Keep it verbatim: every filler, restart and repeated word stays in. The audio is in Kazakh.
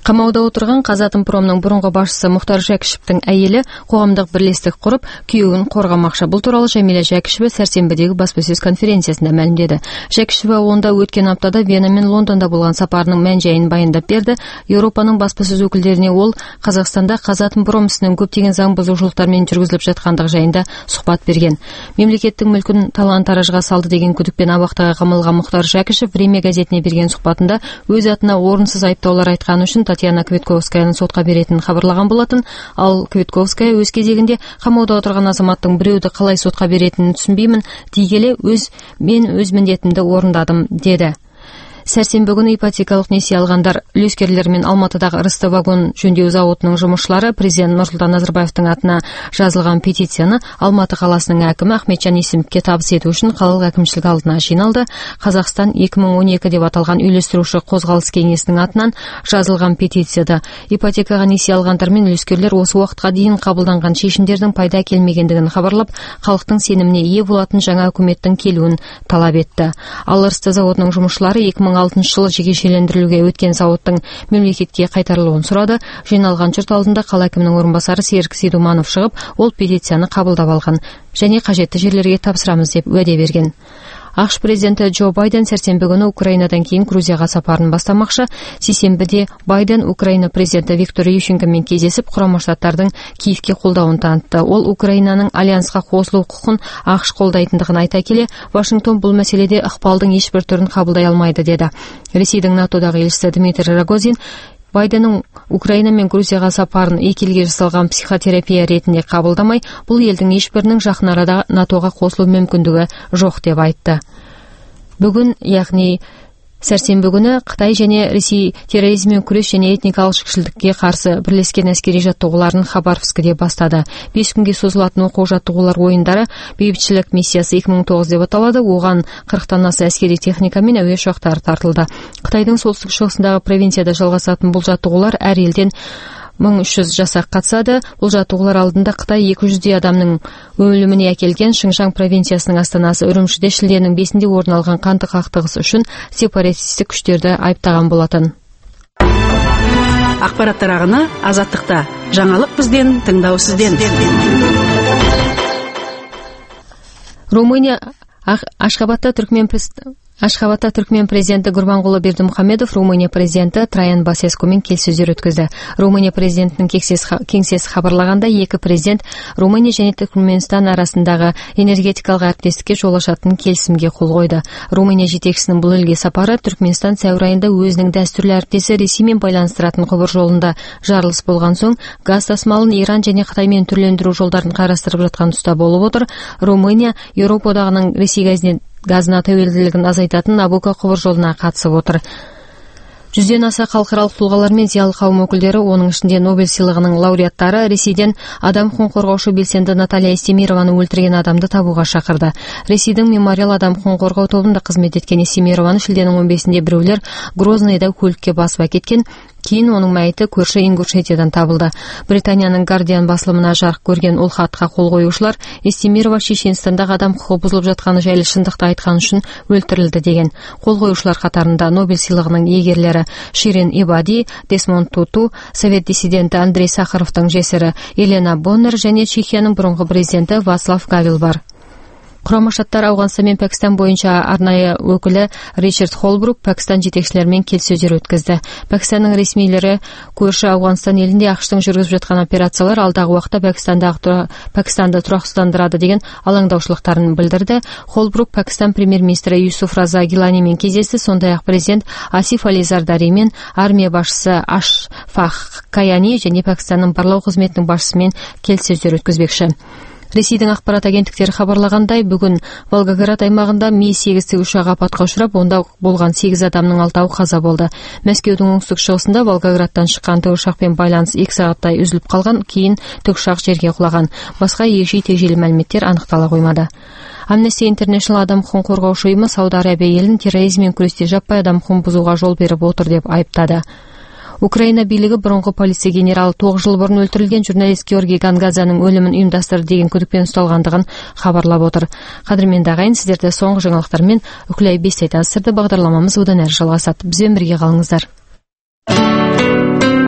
Қамауда отырған Қазатомпромның бұрынғы басшысы Мұхтар Жәкішевтің әйелі қоғамдық бірлестік құрып, күйеуін қорғамақшы. Бұл туралы Жәмила Жәкішева сәрсенбідегі баспасөз конференциясында мәлімдеді. Жәкішева онда өткен аптада Вена мен Лондонда болған сапарының мән-жайын баяндап берді. Еуропаның баспасөз өкілдеріне ол Қазақстанда Қазатомпром ісінің көптеген заң бұзушылықтармен жүргізіліп жатқандығы жайында сұхбат берген. Мемлекеттің мүлкін талан-таражға салды деген күдікпен абақтыға қамалған Мұхтар Жәкішев Время газетіне берген сұхбатында өз атына орынсыз айыптаулар айтқаны үшін Татьяна Квитковскаяны сотқа беретінін хабарлаған болатын, ал Квитковская өз кезегінде қамауда отырған азаматтың біреуді қалай сотқа беретінін түсінбеймін, дей келе өз мен өз міндетімді орындадым деді. Сәрсенбі күні ипотекалық несие алғандар үлескерлер мен Алматыдағы Рысты вагон жөндеу зауытының жұмысшылары президент Нұрсұлтан Назарбаевтың атына жазылған петицияны Алматы қаласының әкімі Ахметжан Есімовке табыс ету үшін қалалық әкімшілік алдына жиналды. Қазақстан екі мың он екі деп аталған үйлестіруші қозғалыс кеңесінің атынан жазылған петицияда ипотекаға несие алғандар мен үлескерлер осы уақытқа дейін қабылданған шешімдердің пайда келмегендігін хабарлап, халықтың сеніміне ие болатын жаңа үкіметтің келуін талап етті. Ал Рысты зауытының жұмысшылары екі мың он алтыншы жылы жекешелендірілуге өткен зауыттың мемлекетке қайтарылуын сұрады. Жиналған жұрт алдында қала әкімінің орынбасары Серік Сейдуманов шығып, ол петицияны қабылдап алған және қажетті жерлерге тапсырамыз деп уәде берген. ақш президенті Джо Байден сәрсенбі күні Украинадан кейін Грузияға сапарын бастамақшы. Сейсенбіде Байден Украина президенті Виктор Ющенкомен кездесіп, Құрама Штаттардың Киевке қолдауын танытты. Ол Украинаның альянсқа қосылу құқын ақш қолдайтындығын айта келе, Вашингтон бұл мәселеде ықпалдың ешбір түрін қабылдай алмайды деді. Ресейдің натодағы елшісі Дмитрий Рогозин Байденнің Украина мен Грузияға сапарын екі елге жасалған психотерапия ретінде қабылдамай, бұл елдің ешбірінің жақын арада натоға қосылу мүмкіндігі жоқ деп айтты. Бүгін, яғни сәрсенбі күні Қытай және Ресей терроризммен күрес және этникалық жікшілдікке қарсы бірлескен әскери жаттығуларын Хабаровскіде бастады. бес күнге созылатын оқу-жаттығулар ойындары бейбітшілік миссиясы екі мың тоғыз деп аталады. Оған қырықтан аса әскери техника мен әуе ұшақтары тартылды. Қытайдың солтүстік шығысындағы провинцияда жалғасатын бұл жаттығулар әр елден мың үш жүз жасақ қатысады. Бұл жаттығулар алдында Қытай екі жүздей адамның өліміне әкелген Шыңжаң провинциясының астанасы Үрімшіде шілденің бесінде орын алған қанды қақтығыс үшін сепаратистік күштерді айыптаған болатын. Ақпараттар ағыны Азаттықта. Жаңалық бізден, тыңдау сізден. Румыния Ашхабадта Түркмен Ашхабадта Түркмен президенті Гурбангулы Бердімұхамедов Румыния президенті Траян Басескомен келіссөздер өткізді. Румыния президентінің кеңсесі хабарлағанда, екі президент Румыния және Түркменстан арасындағы энергетикалық әріптестікке жол ашатын келісімге қол қойды. Румыния жетекшісінің бұл елге сапары Түркменстан сәуір айында өзінің дәстүрлі әріптесі Ресеймен байланыстыратын құбыр жолында жарылыс болған соң, газ тасымалын Иран және Қытаймен түрлендіру жолдарын қарастырып жатқан тұста болып отыр. Румыния Еуропа одағының Ресей газіне газына тәуелділігін азайтатын Набуко құбыр жолына қатысып отыр. Жүзден аса халықаралық тұлғалар мен зиялы қауым өкілдері, оның ішінде Нобель сыйлығының лауреаттары, Ресейден адам құқығын қорғаушы белсенді Наталья Естемированы өлтірген адамды табуға шақырды. Ресейдің Мемориал адам құқығын қорғау тобында қызмет еткен Естемированы шілденің он бесінде біреулер Грознойда көлікке басып әкеткен. Кейін оның мәйіті көрші Ингушетиядан табылды. Британияның Guardian басылымына жарық көрген ол хатқа қол қоюшылар Естемирова Шешенстандағы адам құқығы бұзылып жатқаны жайлы шындықты айтқан үшін өлтірілді деген. Қол қоюшылар қатарында Нобель сыйлығының иегерлері Ширин Ибади, Десмонд Туту, Совет диссиденті Андрей Сахаровтың жесірі Елена Боннер және Чехияның бұрынғы президенті Вацлав Гавел бар. Құрама Штаттар Ауғанстан мен Пәкістан бойынша арнайы өкілі Ричард Холбрук Пәкістан жетекшілерімен келіссөздер өткізді. Пәкістанның ресмилері көрші Ауғанстан елінде ақштың жүргізіп жатқан операциялар алдағы уақытта Пәкістандағы Пәкістанды тұрақсыздандырады деген алаңдаушылықтарын білдірді. Холбрук Пәкістан премьер-министрі Юсуф Раза Гиланимен кездесті, сондай-ақ президент Асиф Али Зардари мен армия басшысы Ашфақ Каяни және Пәкістанның барлау қызметінің басшысымен келіссөздер өткізбекші. Ресейдің ақпарат агенттіктері хабарлағандай, бүгін Волгоград аймағында Ми сегіз тікұшағы апатқа ұшырап, онда болған сегіз адамның алтауы қаза болды. Мәскеудің оңтүстік шығысында Волгоградтан шыққан тікұшақпен байланыс екі сағаттай үзіліп қалған, кейін тікұшақ жерге құлаған. Басқа егжей-тегжейлі мәліметтер анықтала қоймады. Amnesty International адам құқығын қорғаушы ұйымы Сауд Арабия елін терроризммен күресте жаппай адам құқығын бұзуға жол беріп отыр деп айыптады. Украина билігі бұрынғы полиция генералы тоғыз жыл бұрын өлтірілген журналист Георгий Гангадзаның өлімін ұйымдастырды деген күдікпен ұсталғандығын хабарлап отыр. Қадірменді ағайын, сіздерді соңғы жаңалықтармен үкілай бес айтасырды. Бағдарламамыз одан әрі жалғасады. Бізбен бірге қалыңыздар.